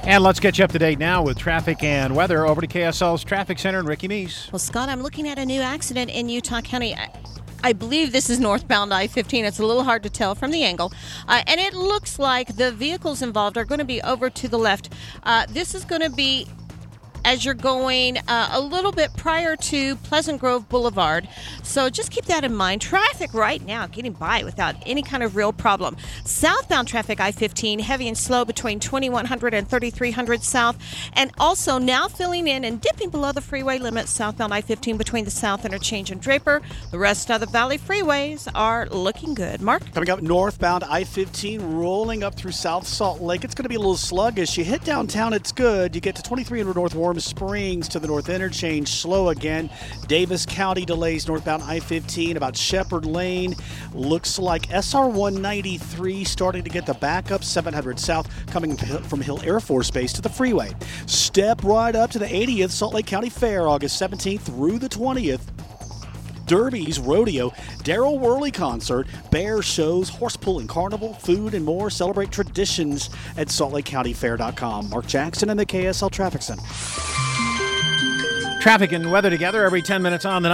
And let's get you up to date now with traffic and weather. Over to KSL's Traffic Center and Ricky Meese. Well, Scott, I'm looking at a new accident in Utah County. I believe this is northbound I-15. It's a little hard to tell from the angle. And it looks like the vehicles involved are going to be over to the left. This is going to be as you're going a little bit prior to Pleasant Grove Boulevard. So just keep that in mind. Traffic right now getting by without any kind of real problem. Southbound traffic I-15, heavy and slow between 2100 and 3300 south. And also now filling in and dipping below the freeway limit, southbound I-15 between the South Interchange and Draper. The rest of the Valley freeways are looking good. Mark? Coming up northbound I-15, rolling up through South Salt Lake. It's going to be a little sluggish. You hit downtown, it's good. You get to 2300 North Warm Springs to the North Interchange, slow again. Davis County delays northbound I-15 about Shepherd Lane. Looks like SR 193 starting to get the backup, 700 south coming from Hill Air Force Base to the freeway. Step right up to the 80th Salt Lake County Fair, August 17th through the 20th. Derbies, rodeo, Daryl Worley concert, bear shows, horse pulling carnival, food, and more. Celebrate traditions at SaltLakeCountyFair.com. Mark Jackson in the KSL Traffic Center. Traffic and weather together every 10 minutes on the